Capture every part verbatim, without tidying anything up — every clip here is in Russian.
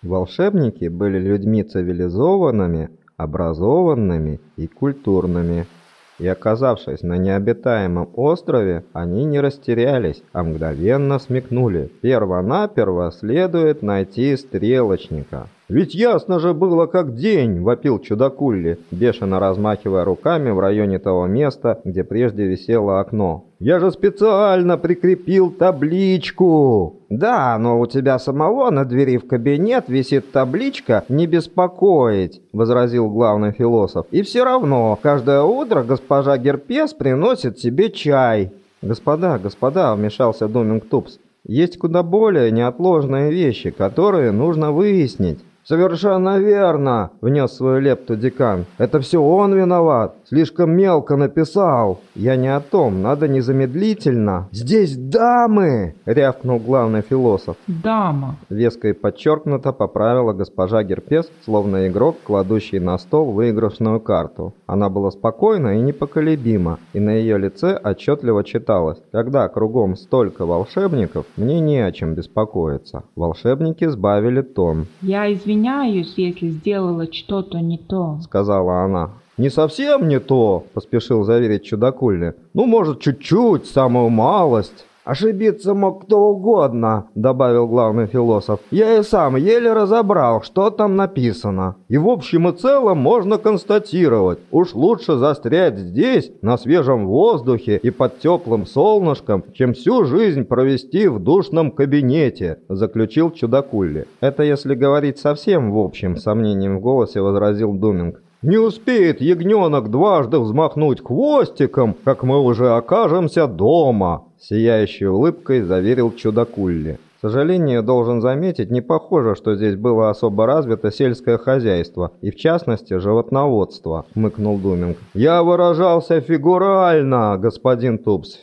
Волшебники были людьми цивилизованными, образованными и культурными. И оказавшись на необитаемом острове, они не растерялись, а мгновенно смекнули. Первонаперво следует найти стрелочника. «Ведь ясно же было, как день!» – вопил чудакулли, бешено размахивая руками в районе того места, где прежде висело окно. «Я же специально прикрепил табличку!» «Да, но у тебя самого на двери в кабинет висит табличка «Не беспокоить», – возразил главный философ. «И все равно, каждое утро госпожа Герпес приносит себе чай». «Господа, господа», – вмешался Думинг Тупс, – «есть куда более неотложные вещи, которые нужно выяснить». «Совершенно верно!» — внес свою лепту декан. «Это все он виноват! Слишком мелко написал!» «Я не о том, надо незамедлительно!» «Здесь дамы!» — рявкнул главный философ. «Дама!» — веско и подчеркнуто поправила госпожа Герпес, словно игрок, кладущий на стол выигрышную карту. Она была спокойна и непоколебима, и на ее лице отчетливо читалось: «Когда кругом столько волшебников, мне не о чем беспокоиться». Волшебники сбавили тон. «Я извиняюсь, если сделала что-то не то», — сказала она. «Не совсем не то», — поспешил заверить чудакулли. «Ну, может, чуть-чуть, самую малость». «Ошибиться мог кто угодно», — добавил главный философ. «Я и сам еле разобрал, что там написано». «И в общем и целом можно констатировать, уж лучше застрять здесь, на свежем воздухе и под теплым солнышком, чем всю жизнь провести в душном кабинете», — заключил чудакулли. «Это если говорить совсем в общем», — с сомнением в голосе возразил Думинг. «Не успеет ягненок дважды взмахнуть хвостиком, как мы уже окажемся дома», — сияющей улыбкой заверил чудакулли. К сожалению, должен заметить, не похоже, что здесь было особо развито сельское хозяйство, и в частности животноводство, хмыкнул Думинг. «Я выражался фигурально, господин Тупс,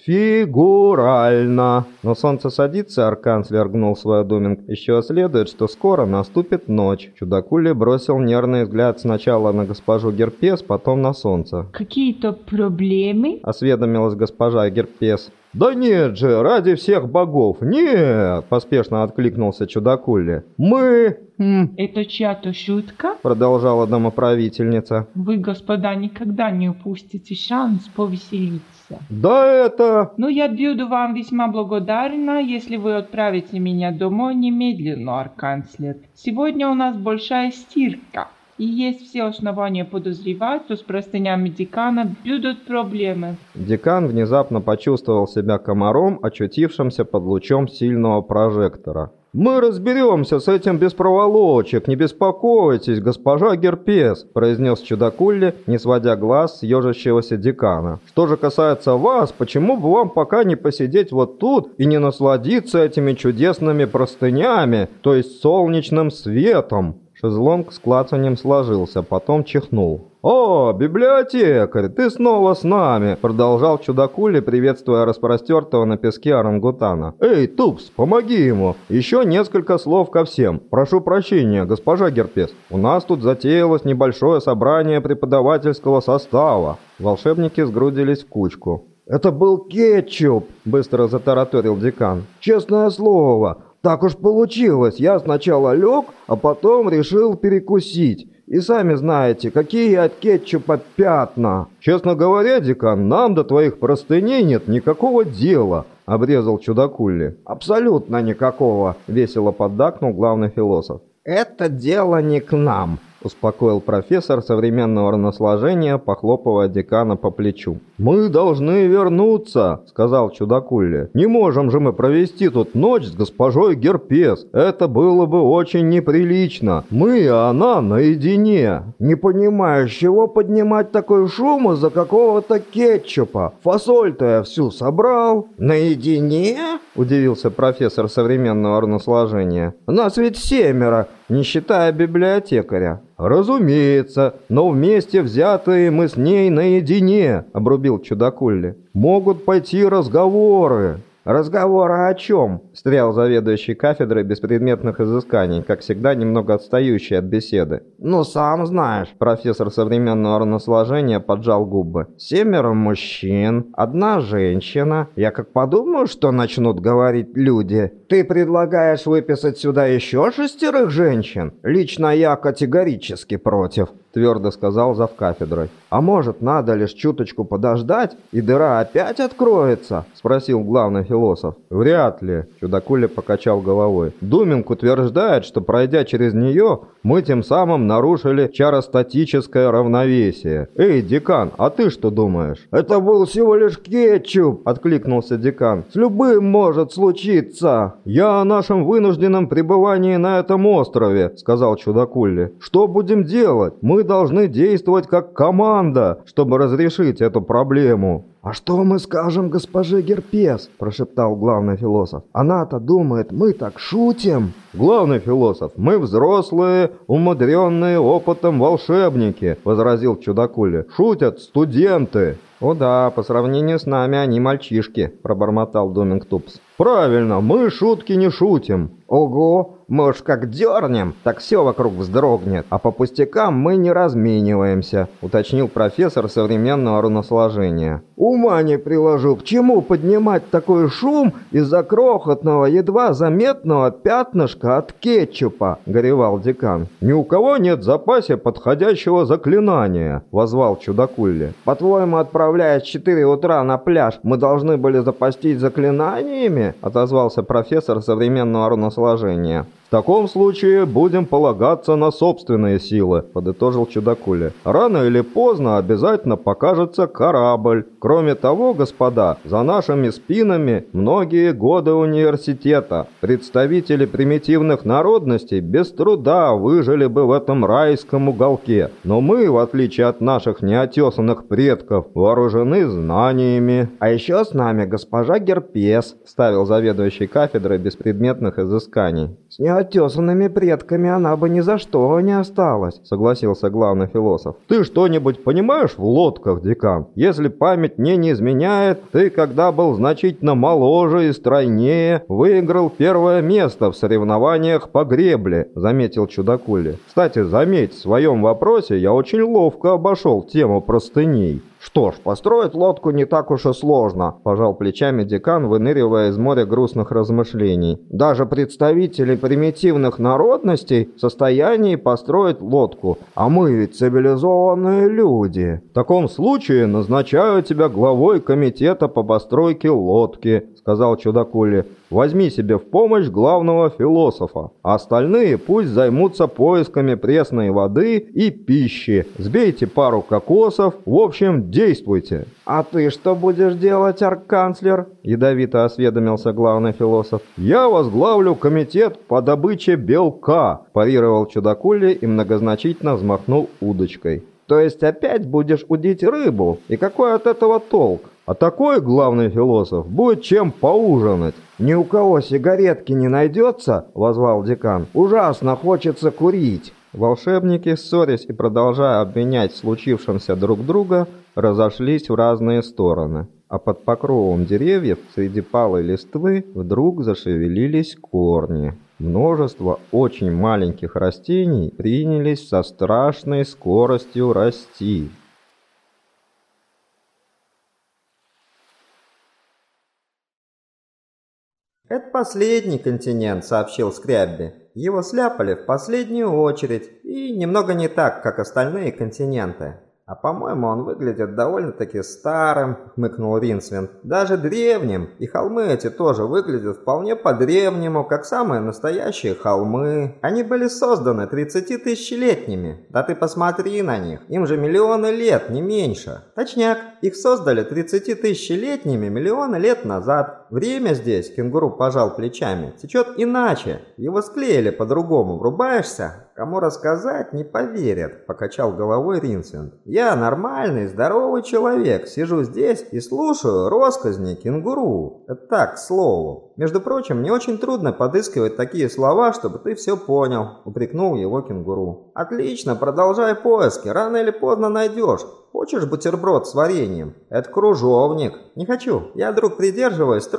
фигурально». «Но солнце садится», — арканцлер гнул свой Думинг. «Еще следует, что скоро наступит ночь». Чудакулли бросил нервный взгляд сначала на госпожу Герпес, потом на солнце. «Какие-то проблемы?» — осведомилась госпожа Герпес. «Да нет же, ради всех богов, нет!» – поспешно откликнулся чудакулли. «Мы...» хм, «Это чья-то шутка?» – продолжала домоправительница. «Вы, господа, никогда не упустите шанс повеселиться». «Да это...» «Ну, я буду вам весьма благодарна, если вы отправите меня домой немедленно, арканцлер. Сегодня у нас большая стирка. И есть все основания подозревать, что с простынями декана будут проблемы». Декан внезапно почувствовал себя комаром, очутившимся под лучом сильного прожектора. «Мы разберемся с этим без проволочек, не беспокойтесь, госпожа Герпес», – произнес чудакулли, не сводя глаз с ежащегося декана. «Что же касается вас, почему бы вам пока не посидеть вот тут и не насладиться этими чудесными простынями, то есть солнечным светом?» Шезлонг с клацаньем сложился, потом чихнул. «О, библиотекарь, ты снова с нами!» — продолжал чудакулли, приветствуя распростертого на песке орангутана. «Эй, Тупс, помоги ему! Еще несколько слов ко всем. Прошу прощения, госпожа Герпес, у нас тут затеялось небольшое собрание преподавательского состава». Волшебники сгрудились в кучку. «Это был кетчуп!» — быстро затараторил декан. «Честное слово! Так уж получилось, я сначала лег, а потом решил перекусить. И сами знаете, какие от кетчупа пятна». «Честно говоря, декан, нам до твоих простыней нет никакого дела», — обрезал чудакулли. «Абсолютно никакого», — весело поддакнул главный философ. «Это дело не к нам», — успокоил профессор современного наслаждения, похлопывая декана по плечу. «Мы должны вернуться», — сказал чудакулли. «Не можем же мы провести тут ночь с госпожой Герпес. Это было бы очень неприлично. Мы и она наедине». «Не понимаю, с чего поднимать такой шум из-за какого-то кетчупа? Фасоль-то я всю собрал». «Наедине?» — удивился профессор современного наслаждения. «Нас ведь семеро, не считая библиотекаря». «Разумеется, но вместе взятые мы с ней наедине», — обрубил чудакулли. «Могут пойти разговоры». «Разговоры о чем?» – встрял заведующий кафедрой беспредметных изысканий, как всегда немного отстающий от беседы. «Ну, сам знаешь», – профессор современного равносложения поджал губы. «Семеро мужчин, одна женщина. Я как подумаю, что начнут говорить люди. Ты предлагаешь выписать сюда еще шестерых женщин? Лично я категорически против», – твердо сказал завкафедрой. «А может, надо лишь чуточку подождать, и дыра опять откроется?» – спросил главный философ. «Вряд ли», – чудакуля покачал головой. «Думинг утверждает, что, пройдя через нее, мы тем самым нарушили чаростатическое равновесие. Эй, декан, а ты что думаешь?» «Это был всего лишь кетчуп», – откликнулся декан. «С любым может случиться». «Я о нашем вынужденном пребывании на этом острове», – сказал чудакуля. «Что будем делать? Мы должны действовать как команда, чтобы разрешить эту проблему». «А что мы скажем госпоже Герпес?» – прошептал главный философ. «Она-то думает, мы так шутим». «Главный философ, мы взрослые, умудренные опытом волшебники», – возразил чудакуля. «Шутят студенты». «О да, по сравнению с нами они мальчишки», – пробормотал Думинг Тупс. «Правильно, мы шутки не шутим». «Ого, мы уж как дернем, так все вокруг вздрогнет, а по пустякам мы не размениваемся», – уточнил профессор современного руносложения. «Ума не приложу, к чему поднимать такой шум из-за крохотного, едва заметного пятнышка от кетчупа», – горевал декан. «Ни у кого нет в запасе подходящего заклинания», – возвал чудакуля. «По-твоему, отправляясь в четыре утра на пляж, мы должны были запастись заклинаниями?» – отозвался профессор современного руносложения. «В таком случае будем полагаться на собственные силы», – подытожил чудакуля. «Рано или поздно обязательно покажется корабль. Кроме того, господа, за нашими спинами многие годы университета. Представители примитивных народностей без труда выжили бы в этом райском уголке. Но мы, в отличие от наших неотесанных предков, вооружены знаниями». «А еще с нами госпожа Герпес», – вставил заведующий кафедрой беспредметных изысканий. «С неотесанными предками она бы ни за что не осталась», — согласился главный философ. «Ты что-нибудь понимаешь в лодках, декан? Если память мне не изменяет, ты, когда был значительно моложе и стройнее, выиграл первое место в соревнованиях по гребле», — заметил чудакуля. «Кстати, заметь, в своем вопросе я очень ловко обошел тему простыней». «Что ж, построить лодку не так уж и сложно», – пожал плечами декан, выныривая из моря грустных размышлений. «Даже представители примитивных народностей в состоянии построить лодку, а мы ведь цивилизованные люди». «В таком случае назначаю тебя главой комитета по постройке лодки», – сказал чудакуля. «Возьми себе в помощь главного философа, а остальные пусть займутся поисками пресной воды и пищи. Сбейте пару кокосов, в общем, действуйте». «А ты что будешь делать, арканцлер?» – ядовито осведомился главный философ. «Я возглавлю комитет по добыче белка», – парировал чудакуля и многозначительно взмахнул удочкой. «То есть опять будешь удить рыбу? И какой от этого толк?» «А такой главный философ будет чем поужинать». «Ни у кого сигаретки не найдется?» – возвал декан. «Ужасно хочется курить». Волшебники, ссорясь и продолжая обвинять в случившемся друг друга, разошлись в разные стороны. А под покровом деревьев среди палой листвы вдруг зашевелились корни. Множество очень маленьких растений принялись со страшной скоростью расти. «Это последний континент», — сообщил Скрябби. «Его сляпали в последнюю очередь, и немного не так, как остальные континенты. А по-моему, он выглядит довольно-таки старым», — хмыкнул Ринсвинд. «Даже древним, и холмы эти тоже выглядят вполне по-древнему, как самые настоящие холмы. Они были созданы тридцатитысячелетними. Да ты посмотри на них, им же миллионы лет, не меньше. Точняк, их создали тридцатитысячелетними миллионы лет назад. Время здесь», — кенгуру пожал плечами, — «течет иначе. Его склеили по-другому. Врубаешься? Кому рассказать, не поверят», — покачал головой Ринсвинд. «Я нормальный, здоровый человек, сижу здесь и слушаю россказни кенгуру. Это так, к слову. Между прочим, мне очень трудно подыскивать такие слова, чтобы ты все понял», — упрекнул его кенгуру. «Отлично, продолжай поиски, рано или поздно найдешь. Хочешь бутерброд с вареньем? Это кружовник». «Не хочу, я, друг, придерживаюсь строго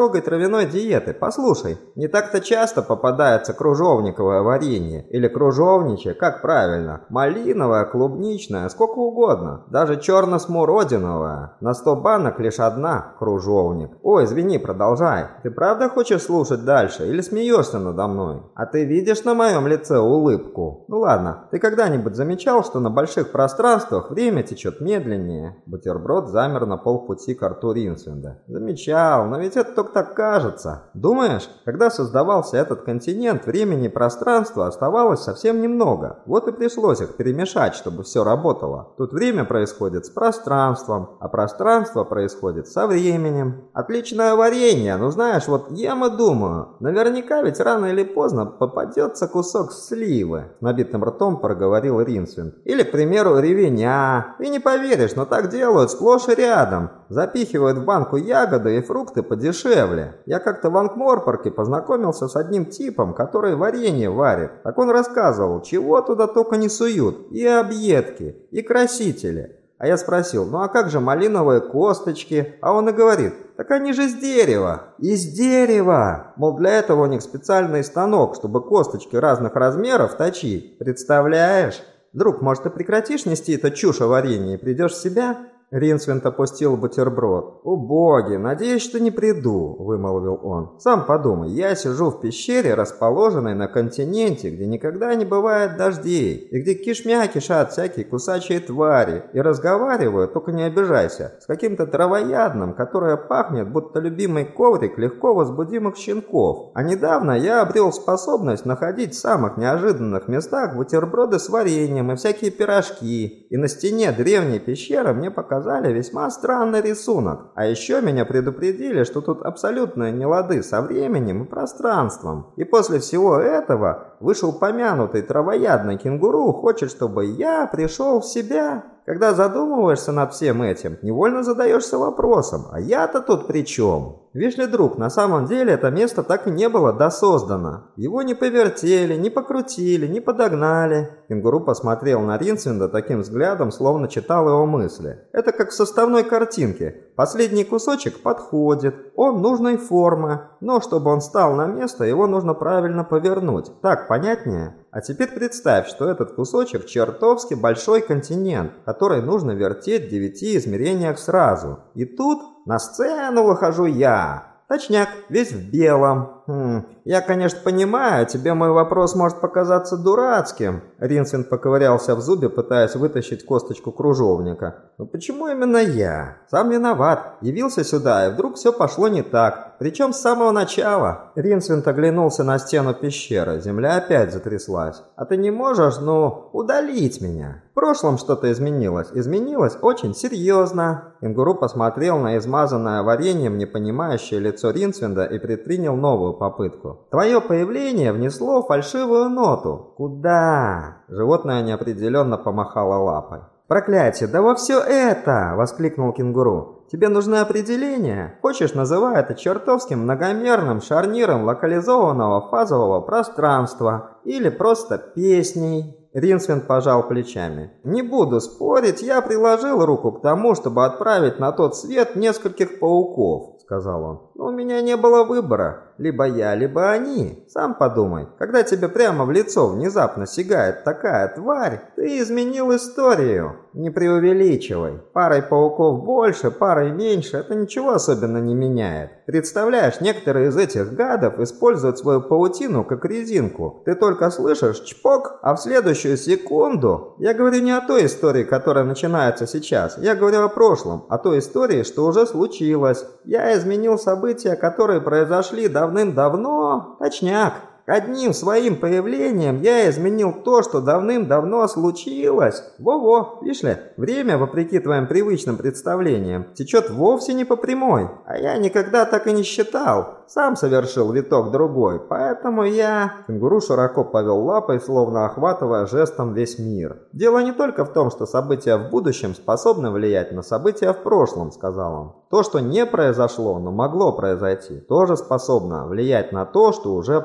строгой травяной диеты. Послушай, не так-то часто попадается кружовниковое варенье. Или кружовничье, как правильно. Малиновое, клубничное, сколько угодно. Даже черно-смородиновое. На сто банок лишь одна – кружовник. Ой, извини, продолжай. Ты правда хочешь слушать дальше или смеешься надо мной? А ты видишь на моем лице улыбку? Ну ладно, ты когда-нибудь замечал, что на больших пространствах время течет медленнее? Бутерброд замер на полпути к рту Ринсвинда. Замечал, но ведь это только так кажется. Думаешь, когда создавался этот континент, времени и пространства оставалось совсем немного. Вот и пришлось их перемешать, чтобы все работало. Тут время происходит с пространством, а пространство происходит со временем. Отличное варенье, ну знаешь, вот ем и думаю, наверняка ведь рано или поздно попадется кусок сливы. С набитым ртом проговорил Ринсвинд. Или, к примеру, ревеня. Ты не поверишь, но так делают сплошь и рядом. Запихивают в банку ягоды и фрукты подешевле. Я как-то в Анкморпорке познакомился с одним типом, который варенье варит. Так он рассказывал, чего туда только не суют. И объедки, и красители. А я спросил, ну а как же малиновые косточки? А он и говорит, так они же из дерева. Из дерева! Мол, для этого у них специальный станок, чтобы косточки разных размеров точить. Представляешь? Друг, может, ты прекратишь нести эту чушь о варенье и придешь в себя? Ринсвинд опустил бутерброд. «О боги, надеюсь, что не приду», — вымолвил он. «Сам подумай, я сижу в пещере, расположенной на континенте, где никогда не бывает дождей, и где кишмя кишат всякие кусачие твари, и разговариваю, только не обижайся, с каким-то травоядным, которое пахнет, будто любимый коврик легко возбудимых щенков. А недавно я обрел способность находить в самых неожиданных местах бутерброды с вареньем и всякие пирожки, и на стене древней пещеры мне показалось, весьма странный рисунок. А еще меня предупредили, что тут абсолютные нелады со временем и пространством. И после всего этого вышеупомянутый травоядный кенгуру хочет, чтобы я пришел в себя. Когда задумываешься над всем этим, невольно задаешься вопросом, а я-то тут при чем? Видишь ли, друг, на самом деле это место так и не было досоздано. Его не повертели, не покрутили, не подогнали. Кенгуру посмотрел на Ринсвинда таким взглядом, словно читал его мысли. Это как в составной картинке. Последний кусочек подходит, он нужной формы, но чтобы он встал на место, его нужно правильно повернуть. Так понятнее? А теперь представь, что этот кусочек чертовски большой континент, который нужно вертеть в девяти измерениях сразу. И тут на сцену выхожу я. Точняк, весь в белом. Хм, я, конечно, понимаю, тебе мой вопрос может показаться дурацким. Ринсвинд поковырялся в зубе, пытаясь вытащить косточку кружовника. Но почему именно я? Сам виноват. Явился сюда, и вдруг все пошло не так. Причем с самого начала. Ринсвинд оглянулся на стену пещеры. Земля опять затряслась. А ты не можешь, ну, удалить меня? В прошлом что-то изменилось. Изменилось очень серьезно. Кенгуру посмотрел на измазанное вареньем непонимающее лицо Ринсвинда и предпринял новую попытку. Твое появление внесло фальшивую ноту. Куда? Животное неопределенно помахало лапой. «Проклятие, да во все это!» – воскликнул кенгуру. «Тебе нужны определения? Хочешь, называй это чертовским многомерным шарниром локализованного фазового пространства или просто песней?» Ринсвинд пожал плечами. «Не буду спорить, я приложил руку к тому, чтобы отправить на тот свет нескольких пауков», — сказал он. «Но у меня не было выбора. Либо я, либо они. Сам подумай, когда тебе прямо в лицо внезапно сигает такая тварь, ты изменил историю. Не преувеличивай. Парой пауков больше, парой меньше, это ничего особенно не меняет. Представляешь, некоторые из этих гадов используют свою паутину как резинку. Ты только слышишь чпок, а в следующую секунду... Я говорю не о той истории, которая начинается сейчас. Я говорю о прошлом, о той истории, что уже случилось. Я изменил события, которые произошли давным-давно. Точняк. Одним своим появлением я изменил то, что давным-давно случилось. Во-во, видишь ли, время, вопреки твоим привычным представлениям, течет вовсе не по прямой. А я никогда так и не считал. Сам совершил виток другой, поэтому я... Кенгуру широко повел лапой, словно охватывая жестом весь мир. Дело не только в том, что события в будущем способны влиять на события в прошлом, сказал он. То, что не произошло, но могло произойти, тоже способно влиять на то, что уже произошло.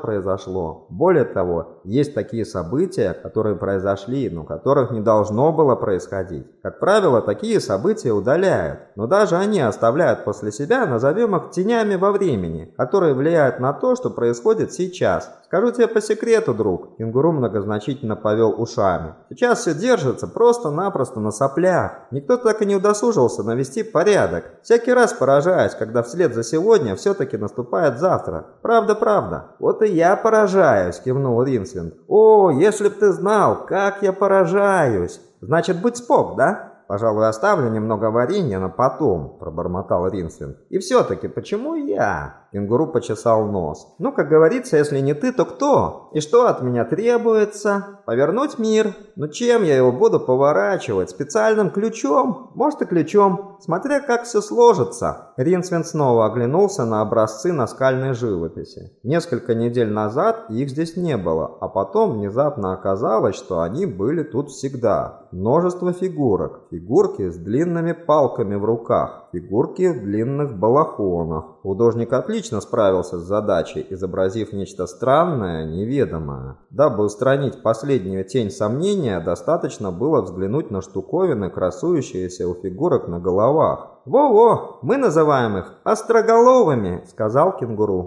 произошло. Более того, есть такие события, которые произошли, но которых не должно было происходить. Как правило, такие события удаляют, но даже они оставляют после себя, назовем их тенями во времени, которые влияют на то, что происходит сейчас. Скажу тебе по секрету, друг. Кенгуру многозначительно повел ушами. Сейчас все держится просто-напросто на соплях. Никто так и не удосужился навести порядок. Всякий раз поражаюсь, когда вслед за сегодня все-таки наступает завтра. Правда, правда. Вот и я поражаюсь, кивнул Ринсвинд. О, если б ты знал, как я поражаюсь. Значит, будь спок, да? «Пожалуй, оставлю немного варенья на потом», – пробормотал Ринсвинд. «И все-таки, почему я?» Кенгуру почесал нос. «Ну, как говорится, если не ты, то кто? И что от меня требуется? Повернуть мир? Ну, чем я его буду поворачивать? Специальным ключом? Может, и ключом. Смотря как все сложится». Ринсвинд снова оглянулся на образцы наскальной живописи. Несколько недель назад их здесь не было, а потом внезапно оказалось, что они были тут всегда. Множество фигурок. Фигурки с длинными палками в руках, фигурки в длинных балахонах. Художник отлично справился с задачей, изобразив нечто странное, неведомое. Дабы устранить последнюю тень сомнения, достаточно было взглянуть на штуковины, красующиеся у фигурок на головах. «Во-во, мы называем их остроголовыми», — сказал Кенгуру.